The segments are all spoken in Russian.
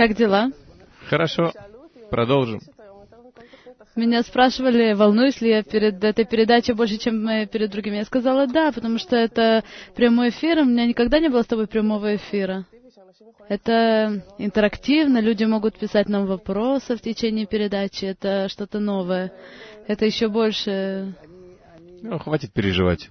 Как дела? Хорошо. Продолжим. Меня спрашивали, волнуюсь ли я перед этой передачей больше, чем перед другими. Я сказала да, потому что это прямой эфир, у меня никогда не было с тобой прямого эфира. Это интерактивно, люди могут писать нам вопросы в течение передачи, это что-то новое. Это еще больше... Ну, хватит переживать.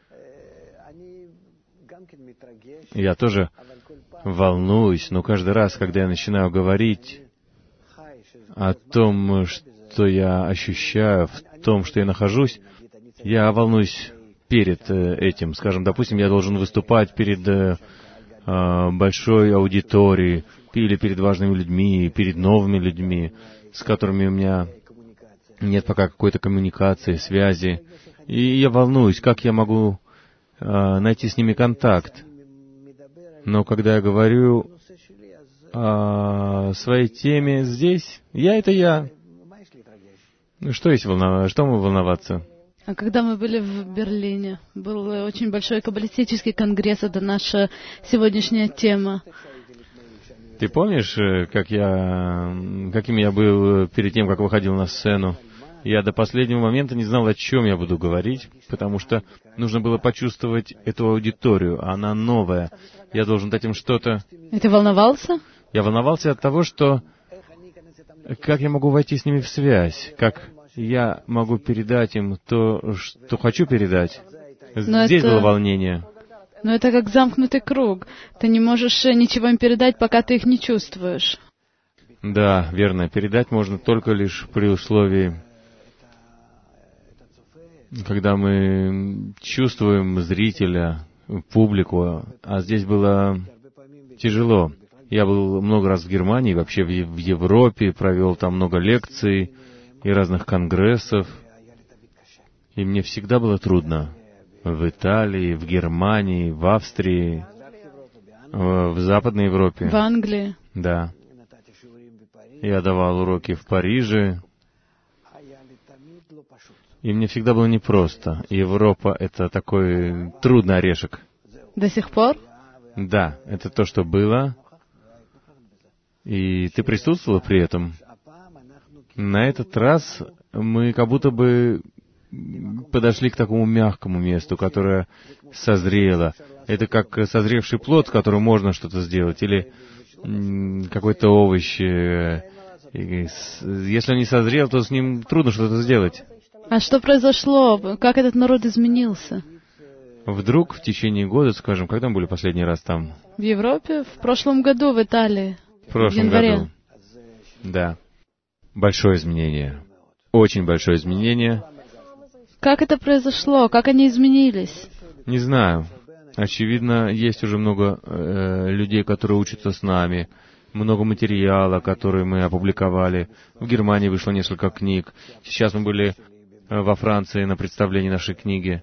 Я тоже волнуюсь, но каждый раз, когда я начинаю говорить о том, что я ощущаю, в том, что я нахожусь, я волнуюсь перед этим. Скажем, допустим, я должен выступать перед большой аудиторией, или перед важными людьми, перед новыми людьми, с которыми у меня нет пока какой-то коммуникации, связи. И я волнуюсь, как я могу найти с ними контакт. Но когда я говорю о своей теме здесь, это я. Что мы волноваться? А когда мы были в Берлине, был очень большой каббалистический конгресс, это наша сегодняшняя тема. Ты помнишь, каким я был перед тем, как выходил на сцену? Я до последнего момента не знал, о чем я буду говорить, потому что нужно было почувствовать эту аудиторию, она новая. Я должен дать им что-то... И ты волновался? Я волновался от того, что... Как я могу войти с ними в связь? Как я могу передать им то, что хочу передать? Здесь было волнение. Но это как замкнутый круг. Ты не можешь ничего им передать, пока ты их не чувствуешь. Да, верно. Передать можно только лишь при условии, когда мы чувствуем зрителя, публику, а здесь было тяжело. Я был много раз в Германии, вообще в Европе, провел там много лекций и разных конгрессов, и мне всегда было трудно. В Италии, в Германии, в Австрии, в Западной Европе. В Англии. Да. Я давал уроки в Париже, и мне всегда было непросто. Европа — это такой трудный орешек. До сих пор? Да, это то, что было. И ты присутствовала при этом. На этот раз мы как будто бы подошли к такому мягкому месту, которое созрело. Это как созревший плод, с которым можно что-то сделать, или какой-то овощ. Если он не созрел, то с ним трудно что-то сделать. А что произошло? Как этот народ изменился? Вдруг в течение года, скажем, когда мы были последний раз там? В Европе? В прошлом году в Италии. В прошлом году. Да. Большое изменение. Очень большое изменение. Как это произошло? Как они изменились? Не знаю. Очевидно, есть уже много людей, которые учатся с нами. Много материала, который мы опубликовали. В Германии вышло несколько книг. Сейчас мы были во Франции на представлении нашей книги.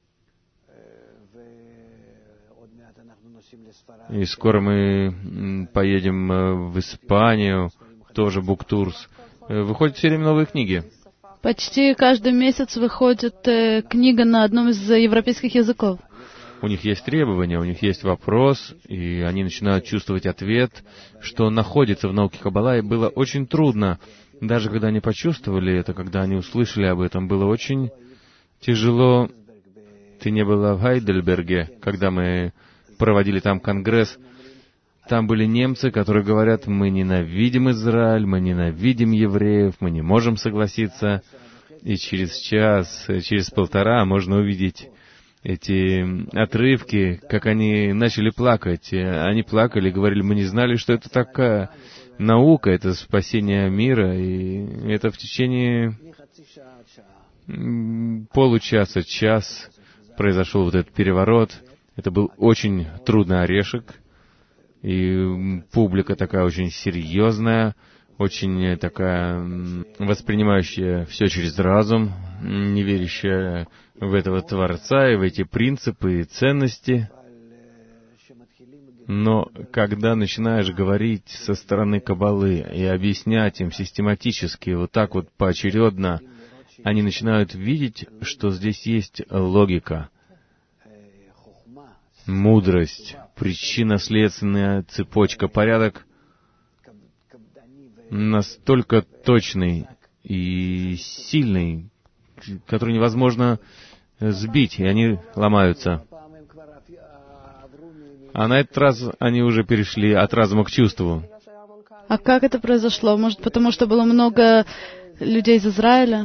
И скоро мы поедем в Испанию, тоже буктурс. Выходят все время новые книги. Почти каждый месяц выходит книга на одном из европейских языков. У них есть требования, у них есть вопрос, и они начинают чувствовать ответ, что находится в науке Каббала, и было очень трудно. Даже когда они почувствовали это, когда они услышали об этом, было очень тяжело. Ты не была в Хайдельберге, когда мы проводили там конгресс. Там были немцы, которые говорят: мы ненавидим Израиль, мы ненавидим евреев, мы не можем согласиться. И через час, через полтора можно увидеть эти отрывки, как они начали плакать. Они плакали, говорили: мы не знали, что это такая наука, это спасение мира. И это в течение получаса, час произошел вот этот переворот. Это был очень трудный орешек. И публика такая очень серьезная, очень такая воспринимающая все через разум, не верящая в этого Творца и в эти принципы и ценности. Но когда начинаешь говорить со стороны Каббалы и объяснять им систематически, вот так вот поочередно, они начинают видеть, что здесь есть логика, мудрость, причинно-следственная цепочка, порядок, настолько точный и сильный, который невозможно сбить, и они ломаются. А на этот раз они уже перешли от разума к чувству. А как это произошло? Может, потому что было много людей из Израиля?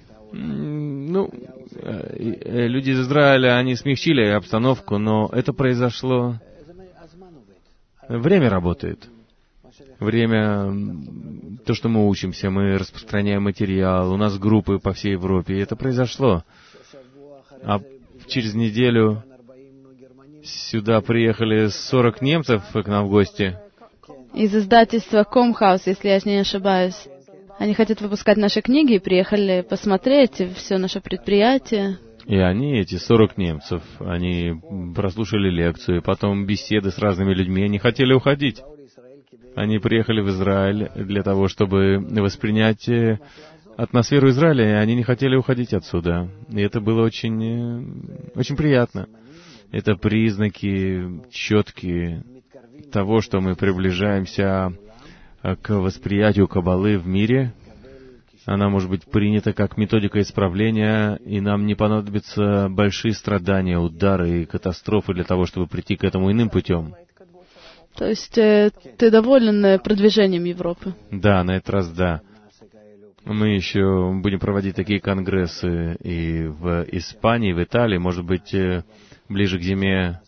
Люди из Израиля, они смягчили обстановку, но это произошло... Время работает. Время, то, что мы учимся, мы распространяем материал, у нас группы по всей Европе, и это произошло. А через неделю сюда приехали 40 немцев к нам в гости. Из издательства Комхаус, если я не ошибаюсь. Они хотят выпускать наши книги и приехали посмотреть все наше предприятие. И они, эти 40 немцев, они прослушали лекцию, потом беседы с разными людьми, они хотели уходить. Они приехали в Израиль для того, чтобы воспринять атмосферу Израиля, и они не хотели уходить отсюда. И это было очень приятно. Это признаки четкие того, что мы приближаемся к восприятию Каббалы в мире. Она может быть принята как методика исправления, и нам не понадобятся большие страдания, удары и катастрофы для того, чтобы прийти к этому иным путем. То есть ты доволен продвижением Европы? Да, на этот раз да. Мы еще будем проводить такие конгрессы и в Испании, и в Италии, может быть, ближе к зиме,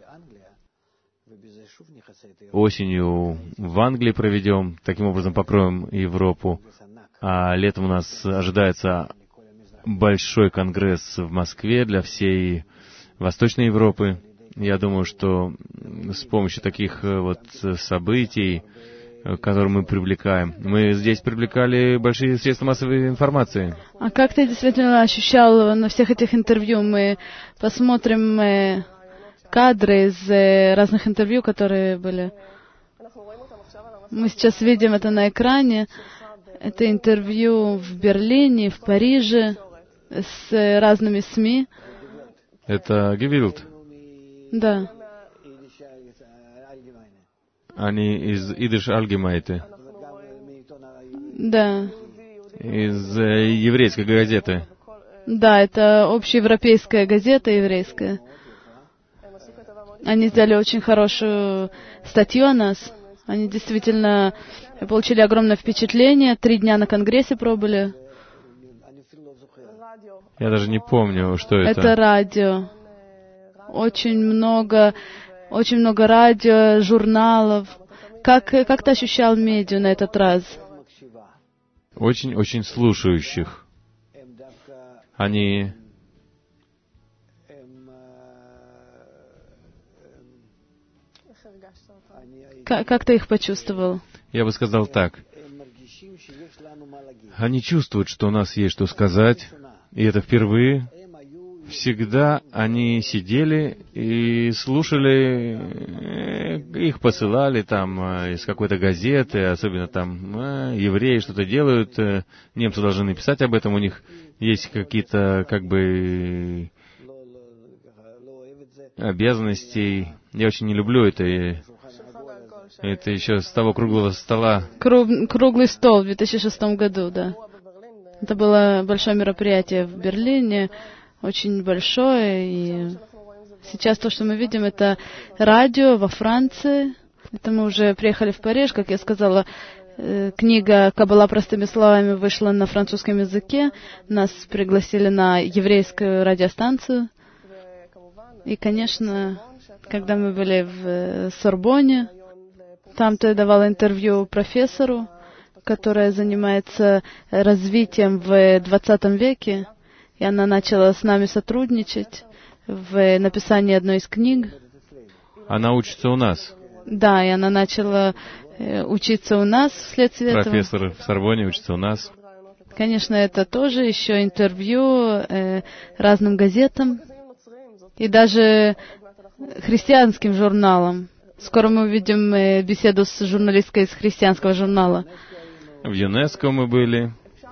осенью в Англии проведем, таким образом покроем Европу. А летом у нас ожидается большой конгресс в Москве для всей Восточной Европы. Я думаю, что с помощью таких вот событий, которые мы привлекаем, мы здесь привлекали большие средства массовой информации. А как ты действительно ощущал на всех этих интервью? Мы посмотрим кадры из разных интервью, которые были. Мы сейчас видим это на экране. Это интервью в Берлине, в Париже с разными СМИ. Это Гевилд. Да. Они из Идиш Альгемайты. Да. Из еврейской газеты. Да, это общеевропейская газета еврейская. Они сделали очень хорошую статью о нас. Они действительно получили огромное впечатление. 3 дня на конгрессе пробыли. Я даже не помню, что это. Это радио. Очень много радио, журналов. Как ты ощущал медиа на этот раз? Очень слушающих. Они... Как ты их почувствовал? Я бы сказал так. Они чувствуют, что у нас есть что сказать, и это впервые. Всегда они сидели и слушали, их посылали там из какой-то газеты, особенно там евреи что-то делают, немцы должны написать об этом, у них есть какие-то как бы обязанности. Я очень не люблю это. Это еще с того круглого стола. Круглый стол в 2006 году, да. Это было большое мероприятие в Берлине, очень большое, и сейчас то, что мы видим, это радио во Франции. Это мы уже приехали в Париж, как я сказала, книга «Каббала простыми словами» вышла на французском языке. Нас пригласили на еврейскую радиостанцию. И, конечно, когда мы были в Сорбонне, там ты давала интервью профессору, которая занимается развитием в 20 веке, и она начала с нами сотрудничать в написании одной из книг. Она учится у нас. Да, и она начала учиться у нас вследствие этого. Профессор в Сорбонне учится у нас. Конечно, это тоже еще интервью разным газетам и даже христианским журналам. Скоро мы увидим беседу с журналисткой из христианского журнала. В ЮНЕСКО мы были.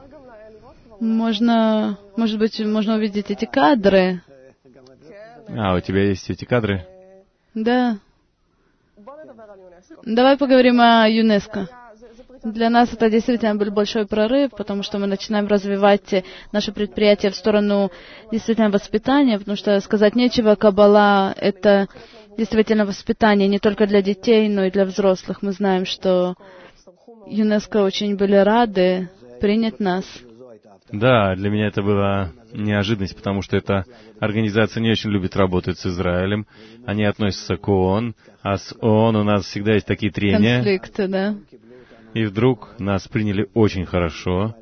Может быть, можно увидеть эти кадры. А, у тебя есть эти кадры? Да. Давай поговорим о ЮНЕСКО. Для нас это действительно был большой прорыв, потому что мы начинаем развивать наше предприятие в сторону действительно воспитания, потому что сказать нечего, Каббала — это действительно воспитание не только для детей, но и для взрослых. Мы знаем, что ЮНЕСКО очень были рады принять нас. Да, для меня это была неожиданность, потому что эта организация не очень любит работать с Израилем. Они относятся к ООН, а с ООН у нас всегда есть такие трения. Конфликты, да. И вдруг нас приняли очень хорошо.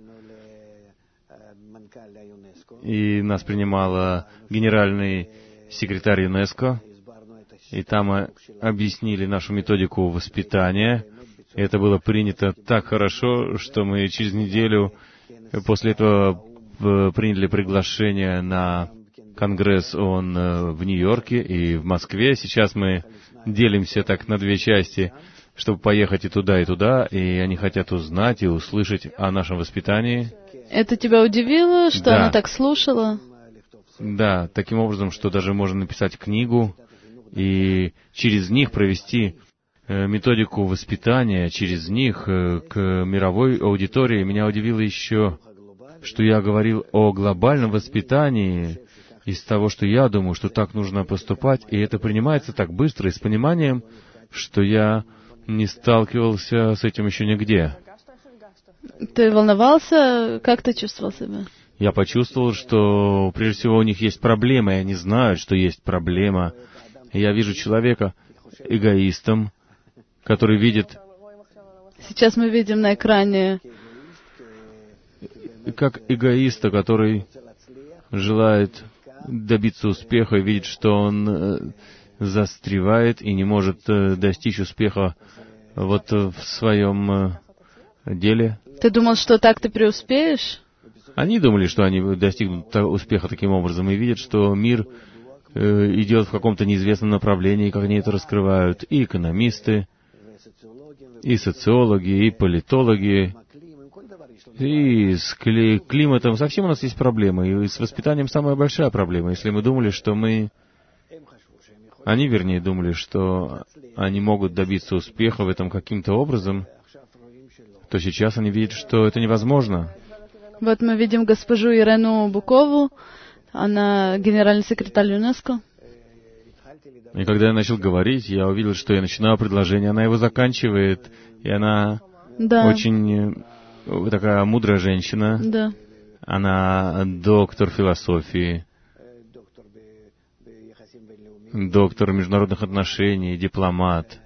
И нас принимала генеральный секретарь ЮНЕСКО. И там мы объяснили нашу методику воспитания. И это было принято так хорошо, что мы через неделю после этого приняли приглашение на Конгресс ООН в Нью-Йорке и в Москве. Сейчас мы делимся так на две части, чтобы поехать и туда, и они хотят узнать и услышать о нашем воспитании. Это тебя удивило, что Да. она так слушала? Да, таким образом, что даже можно написать книгу и через них провести методику воспитания, через них к мировой аудитории. Меня удивило еще, что я говорил о глобальном воспитании из того, что я думаю, что так нужно поступать, и это принимается так быстро и с пониманием, что я не сталкивался с этим еще нигде. Ты волновался? Как ты чувствовал себя? Я почувствовал, что прежде всего у них есть проблема, и они знают, что есть проблема. И я вижу человека эгоистом, который видит, Сейчас мы видим на экране как эгоиста, который желает добиться успеха и видит, что он застревает и не может достичь успеха вот в своем деле. Ты думал, что так ты преуспеешь? Они думали, что они достигнут успеха таким образом, и видят, что мир идет в каком-то неизвестном направлении, как они это раскрывают. И экономисты, и социологи, и политологи, и с климатом. Совсем у нас есть проблемы, и с воспитанием самая большая проблема. Если мы думали, что Они, вернее, думали, что они могут добиться успеха в этом каким-то образом, то сейчас они видят, что это невозможно. Вот мы видим госпожу Ирену Букову, она генеральный секретарь ЮНЕСКО. И когда я начал говорить, я увидел, что я начинаю предложение, она его заканчивает, и она очень такая мудрая женщина. Да. Она доктор философии, доктор международных отношений, дипломат.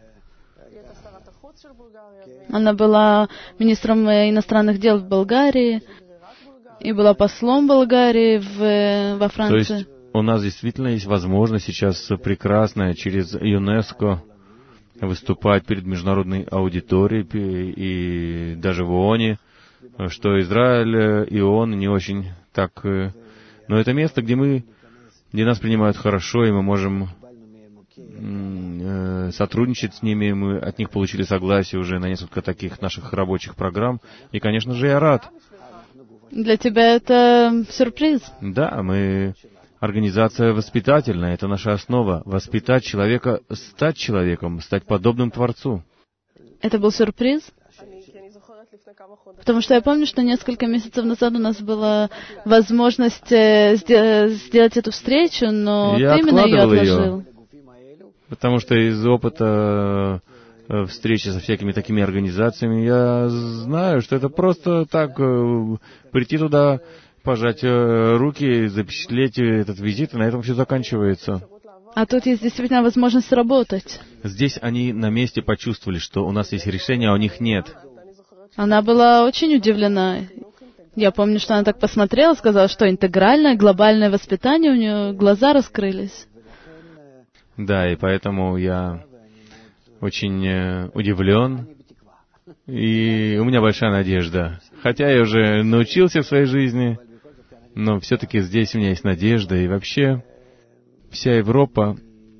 Она была министром иностранных дел в Болгарии и была послом Болгарии во Франции. То есть у нас действительно есть возможность сейчас прекрасная через ЮНЕСКО выступать перед международной аудиторией и даже в ООНе, что Израиль и ООН не очень так... Но это место, где нас принимают хорошо, и мы можем сотрудничать с ними. Мы от них получили согласие уже на несколько таких наших рабочих программ. И, конечно же, я рад. Для тебя это сюрприз? Да, мы организация воспитательная, это наша основа. Воспитать человека, стать человеком, стать подобным Творцу. Это был сюрприз? Потому что я помню, что несколько месяцев назад у нас была возможность сделать эту встречу, но я ты именно ее отложил. Ее, потому что из опыта встречи со всякими такими организациями я знаю, что это просто так, прийти туда, пожать руки, запечатлеть этот визит, и на этом все заканчивается. А тут есть действительно возможность работать. Здесь они на месте почувствовали, что у нас есть решение, а у них нет. Она была очень удивлена. Я помню, что она так посмотрела, сказала, что интегральное, глобальное воспитание, у нее глаза раскрылись. Да, и поэтому я очень удивлен, и у меня большая надежда. Хотя я уже научился в своей жизни, но все-таки здесь у меня есть надежда, и вообще вся Европа,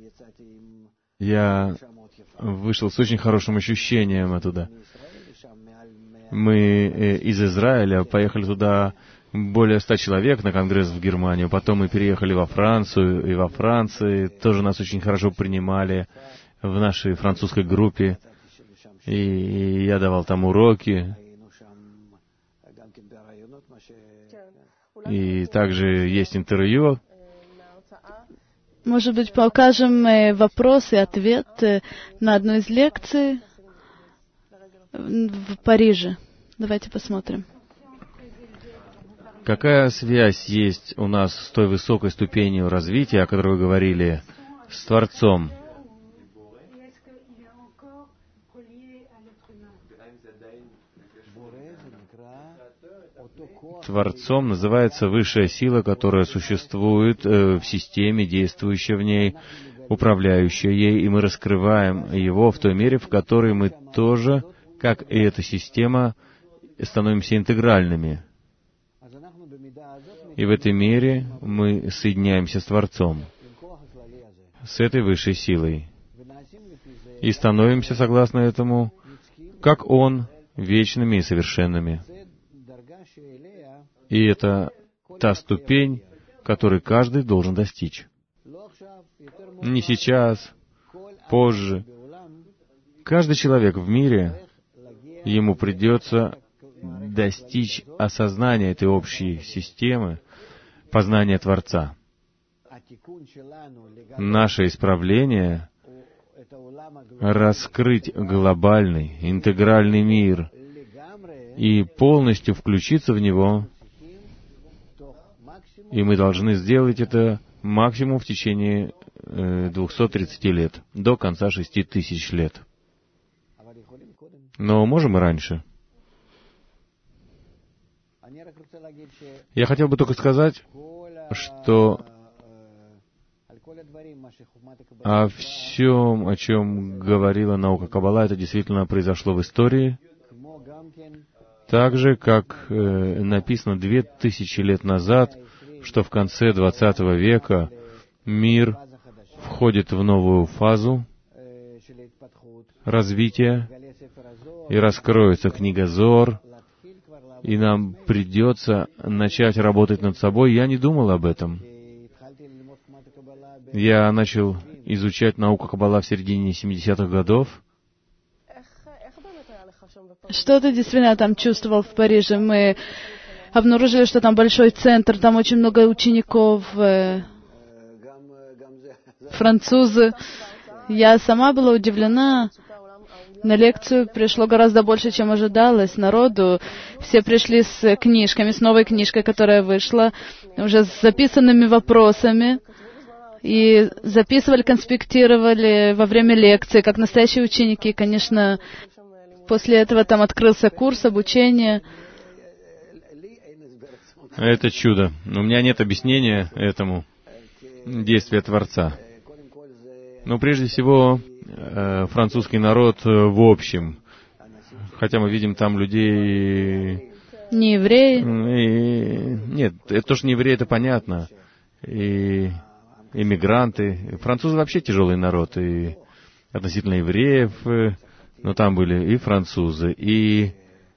я вышел с очень хорошим ощущением оттуда. Мы из Израиля поехали туда более 100 человек на конгресс в Германию, потом мы переехали во Францию, и во Франции тоже нас очень хорошо принимали в нашей французской группе. И я давал там уроки. И также есть интервью. Может быть, покажем вопрос и ответ на одной из лекций в Париже. Давайте посмотрим. Какая связь есть у нас с той высокой ступенью развития, о которой вы говорили, с Творцом? Творцом называется высшая сила, которая существует в системе, действующая в ней, управляющая ей, и мы раскрываем его в той мере, в которой мы тоже, как и эта система, становимся интегральными. И в этой мере мы соединяемся с Творцом, с этой высшей силой, и становимся, согласно этому, как Он, вечными и совершенными. И это та ступень, которой каждый должен достичь. Не сейчас, позже. Каждый человек в мире, ему придется достичь осознания этой общей системы, познания Творца. Наше исправление — раскрыть глобальный, интегральный мир и полностью включиться в него. И мы должны сделать это максимум в течение 230 лет, до конца 6000 лет. Но можем и раньше. Я хотел бы только сказать, что о всем, о чем говорила наука Каббала, это действительно произошло в истории, так же, как написано 2000 лет назад, что в конце 20 века мир входит в новую фазу развития, и раскроется книга Зоар, и нам придется начать работать над собой. Я не думал об этом. Я начал изучать науку Каббала в середине 70-х годов. Что ты действительно там чувствовал в Париже? Мы обнаружили, что там большой центр, там очень много учеников, французы. Я сама была удивлена. На лекцию пришло гораздо больше, чем ожидалось народу. Все пришли с книжками, с новой книжкой, которая вышла, уже с записанными вопросами. И записывали, конспектировали во время лекции, как настоящие ученики. Конечно, после этого там открылся курс обучения. Это чудо. У меня нет объяснения этому действию Творца. Но прежде всего, французский народ в общем, хотя мы видим там людей... Не евреи? Нет, это то, что не евреи, это понятно. И иммигранты. Французы вообще тяжелый народ, и относительно евреев, но там были и французы, и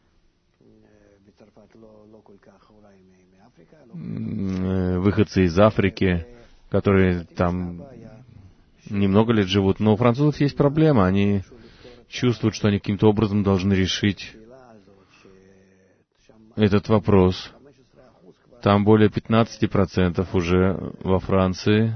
выходцы из Африки, которые там немного лет живут. Но у французов есть проблема. Они чувствуют, что они каким-то образом должны решить этот вопрос. Там более 15% уже во Франции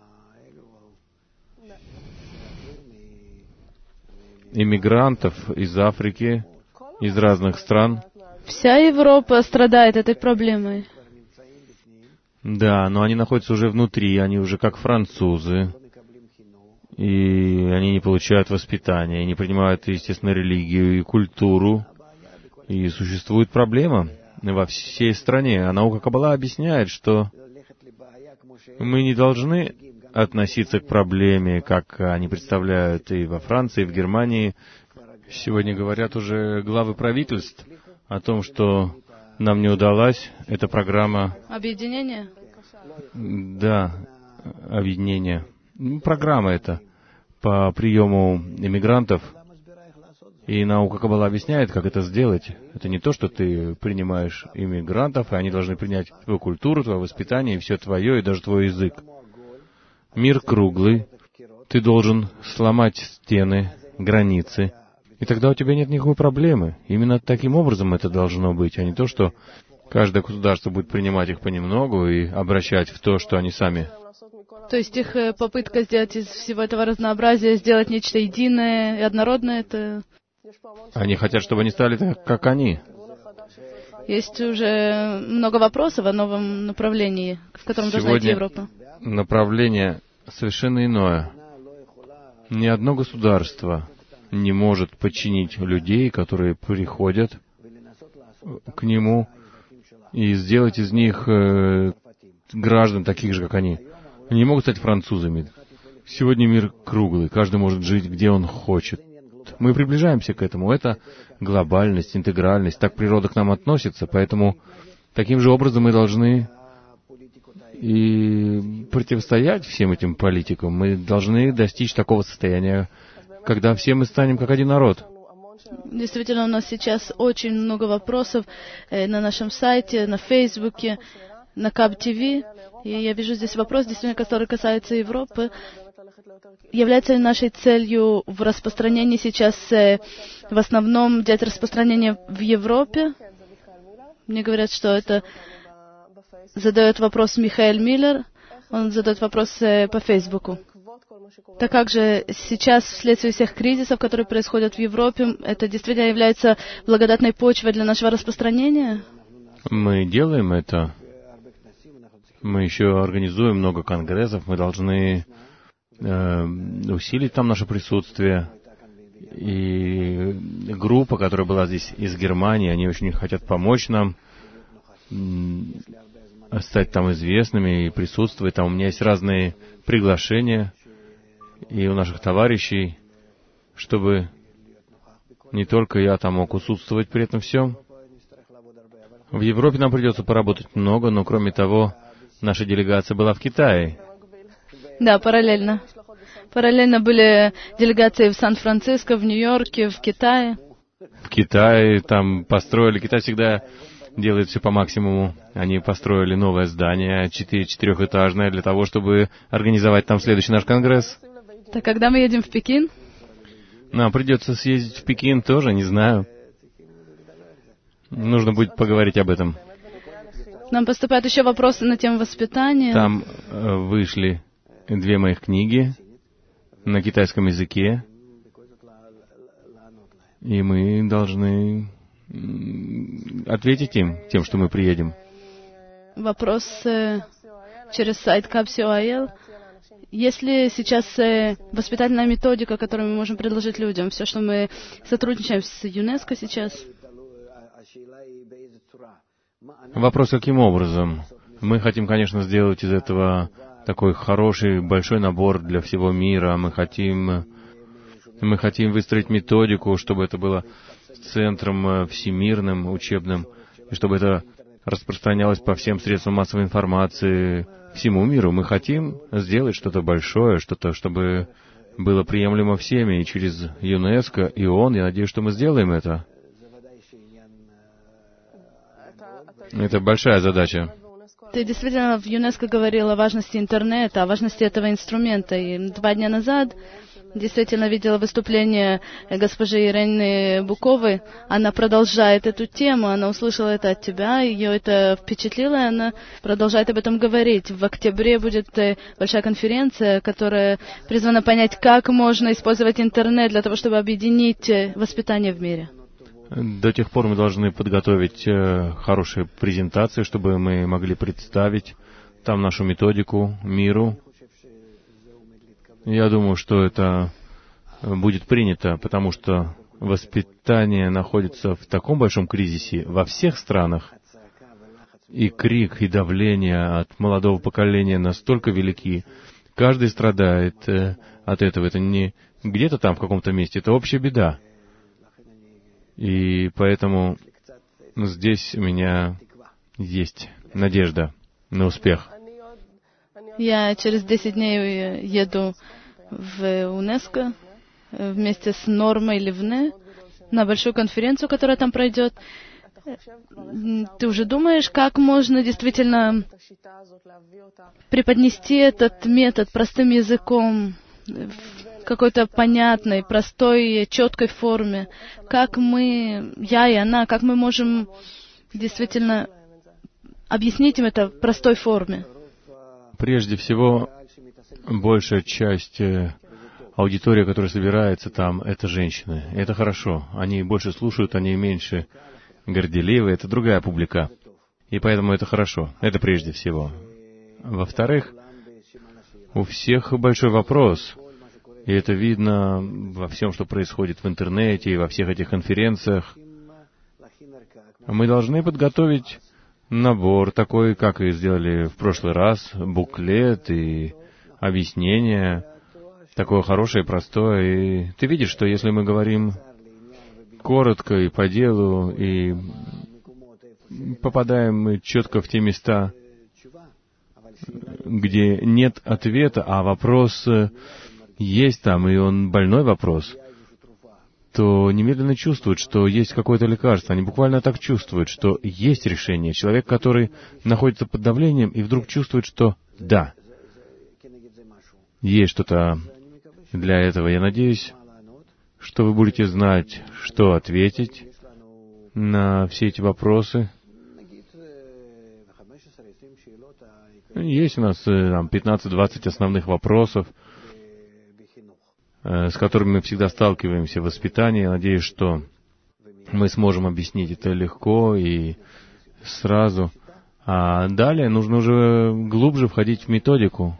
иммигрантов из Африки, из разных стран. Вся Европа страдает этой проблемой. Да, но они находятся уже внутри, они уже как французы. И они не получают воспитания, не принимают, естественно, религию и культуру. И существует проблема во всей стране. А наука Каббала объясняет, что мы не должны относиться к проблеме, как они представляют и во Франции, и в Германии. Сегодня говорят уже главы правительств о том, что нам не удалась эта программа... Объединение? Да, объединение. Программа эта по приему иммигрантов. И наука Каббала объясняет, как это сделать. Это не то, что ты принимаешь иммигрантов, и они должны принять твою культуру, твое воспитание, и все твое, и даже твой язык. Мир круглый. Ты должен сломать стены, границы, И тогда у тебя нет никакой проблемы. Именно таким образом это должно быть, а не то, что каждое государство будет принимать их понемногу и обращать в то, что они сами. То есть их попытка сделать из всего этого разнообразия, сделать нечто единое и однородное, это... Они хотят, чтобы они стали так, как они. Есть уже много вопросов о новом направлении, в котором должна идти Европа. Направление совершенно иное. Ни одно государство не может подчинить людей, которые приходят к нему, и сделать из них граждан таких же, как они. Они не могут стать французами. Сегодня мир круглый, каждый может жить, где он хочет. Мы приближаемся к этому. Это глобальность, интегральность. Так природа к нам относится, поэтому таким же образом мы должны и противостоять всем этим политикам. Мы должны достичь такого состояния, когда все мы станем как один народ. Действительно, у нас сейчас очень много вопросов на нашем сайте, на Фейсбуке, на КАБ-ТВ. И я вижу здесь вопрос, действительно, который касается Европы. Является ли нашей целью в распространении сейчас в основном взять распространение в Европе? Мне говорят, что это задает вопрос Михаэль Миллер. Он задает вопрос по Фейсбуку. Так как же сейчас, вследствие всех кризисов, которые происходят в Европе, это действительно является благодатной почвой для нашего распространения? Мы делаем это. Мы еще организуем много конгрессов. Мы должны усилить там наше присутствие. И группа, которая была здесь из Германии, они очень хотят помочь нам стать там известными и присутствовать. Там у меня есть разные приглашения и у наших товарищей, чтобы не только я там мог присутствовать при этом всем. В Европе нам придется поработать много, но кроме того, наша делегация была в Китае. Да, параллельно. Параллельно были делегации в Сан-Франциско, в Нью-Йорке, в Китае. В Китае там построили, Китай всегда делает все по максимуму. Они построили новое здание, 4-этажное, для того, чтобы организовать там следующий наш конгресс. Так когда мы едем в Пекин? Нам придется съездить в Пекин тоже, не знаю. Нужно будет поговорить об этом. Нам поступают еще вопросы на тему воспитания. Там вышли 2 моих книги на китайском языке, и мы должны ответить им тем, что мы приедем. Вопрос через сайт КАБ.COIL. Есть ли сейчас воспитательная методика, которую мы можем предложить людям? Все, что мы сотрудничаем с ЮНЕСКО сейчас. Вопрос, каким образом? Мы хотим, конечно, сделать из этого такой хороший, большой набор для всего мира. Мы хотим выстроить методику, чтобы это было центром всемирным, учебным, и чтобы это распространялось по всем средствам массовой информации, всему миру. Мы хотим сделать что-то большое, что-то, чтобы было приемлемо всеми, и через ЮНЕСКО, и ООН. Я надеюсь, что мы сделаем это. Это большая задача. Ты действительно в ЮНЕСКО говорил о важности интернета, о важности этого инструмента. И 2 дня назад действительно видела выступление госпожи Ирины Буковой. Она продолжает эту тему, она услышала это от тебя, ее это впечатлило, и она продолжает об этом говорить. В октябре будет большая конференция, которая призвана понять, как можно использовать интернет для того, чтобы объединить воспитание в мире. До тех пор мы должны подготовить хорошие презентации, чтобы мы могли представить там нашу методику миру. Я думаю, что это будет принято, потому что воспитание находится в таком большом кризисе во всех странах. И крик, и давление от молодого поколения настолько велики. Каждый страдает от этого. Это не где-то там в каком-то месте, это общая беда. И поэтому здесь у меня есть надежда на успех. Я через 10 дней еду в ЮНЕСКО вместе с Нормой Ливне на большую конференцию, которая там пройдет. Ты уже думаешь, как можно действительно преподнести этот метод простым языком какой-то понятной, простой, четкой форме. Как мы, я и она, как мы можем действительно объяснить им это в простой форме? Прежде всего, большая часть аудитории, которая собирается там, это женщины. И это хорошо. Они больше слушают, они меньше горделивы. Это другая публика. И поэтому это хорошо. Это прежде всего. Во-вторых, у всех большой вопрос. И это видно во всем, что происходит в интернете и во всех этих конференциях. Мы должны подготовить набор такой, как и сделали в прошлый раз, буклет и объяснение, такое хорошее и простое. И ты видишь, что если мы говорим коротко и по делу, и попадаем мы четко в те места, где нет ответа, а вопрос есть там, и он больной вопрос, то немедленно чувствуют, что есть какое-то лекарство. Они буквально так чувствуют, что есть решение. Человек, который находится под давлением, и вдруг чувствует, что да, есть что-то для этого. Я надеюсь, что вы будете знать, что ответить на все эти вопросы. Есть у нас 15-20 основных вопросов, с которыми мы всегда сталкиваемся в воспитании. Я надеюсь, что мы сможем объяснить это легко и сразу. А далее нужно уже глубже входить в методику.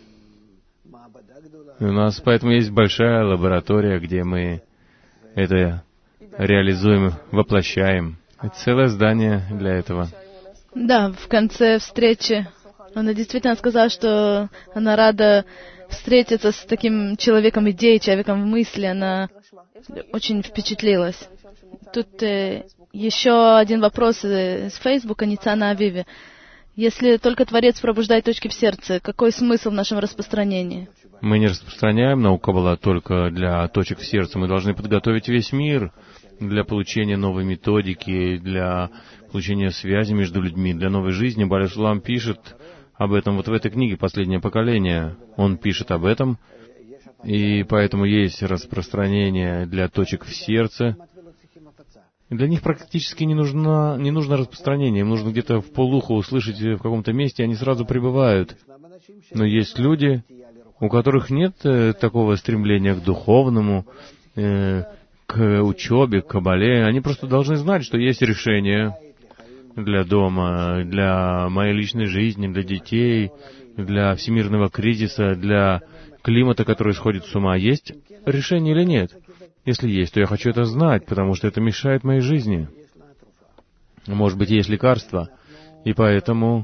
И у нас поэтому есть большая лаборатория, где мы это реализуем, воплощаем. Это целое здание для этого. Да, в конце встречи она действительно сказала, что она рада встретиться с таким человеком идей, человеком мысли. Она очень впечатлилась. Тут еще один вопрос из Фейсбука, Ницана Авиви. Если только Творец пробуждает точки в сердце, какой смысл в нашем распространении? Мы не распространяем науку Каббала только для точек в сердце. Мы должны подготовить весь мир для получения новой методики, для получения связи между людьми, для новой жизни. Бааль Сулам пишет об этом вот в этой книге «Последнее поколение». Он пишет об этом, и поэтому есть распространение для точек в сердце. Для них практически не нужно распространение. Им нужно где-то в полухо услышать в каком-то месте, и они сразу прибывают. Но есть люди, у которых нет такого стремления к духовному, к учебе, к каббале. Они просто должны знать, что есть решение для дома, для моей личной жизни, для детей, для всемирного кризиса, для климата, который сходит с ума. Есть решение или нет? Если есть, то я хочу это знать, потому что это мешает моей жизни. Может быть, есть лекарства. И поэтому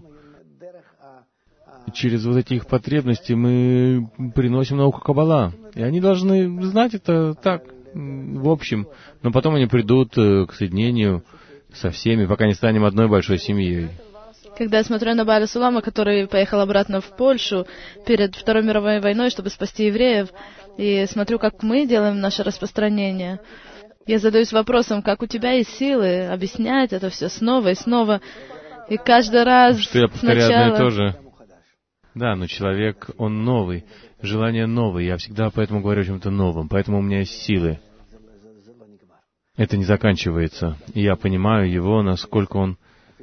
через вот эти их потребности мы приносим науку Каббала. И они должны знать это так, в общем. Но потом они придут к соединению со всеми, пока не станем одной большой семьей. Когда я смотрю на Бааля Сулама, который поехал обратно в Польшу перед Второй мировой войной, чтобы спасти евреев, и смотрю, как мы делаем наше распространение, я задаюсь вопросом, как у тебя есть силы объяснять это все снова и снова, и каждый раз что я повторяю одно и то же. Да, но человек, он новый, желание новое. Я всегда поэтому говорю о чем-то новом, поэтому у меня есть силы. Это не заканчивается. И я понимаю его, насколько он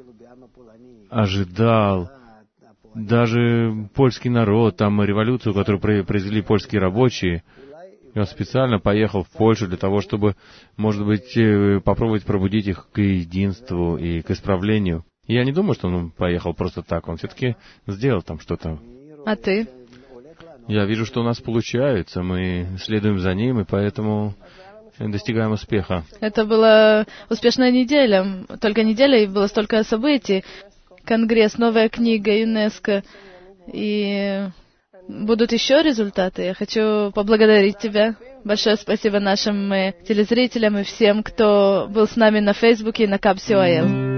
ожидал. Даже польский народ, там революцию, которую произвели польские рабочие, и он специально поехал в Польшу для того, чтобы, может быть, попробовать пробудить их к единству и к исправлению. И я не думаю, что он поехал просто так. Он все-таки сделал там что-то. А ты? Я вижу, что у нас получается. Мы следуем за ним, и поэтому достигаем успеха. Это была успешная неделя. Только неделя, и было столько событий. Конгресс, новая книга, ЮНЕСКО. И будут еще результаты. Я хочу поблагодарить тебя. Большое спасибо нашим телезрителям и всем, кто был с нами на Фейсбуке и на Кабсиоэл.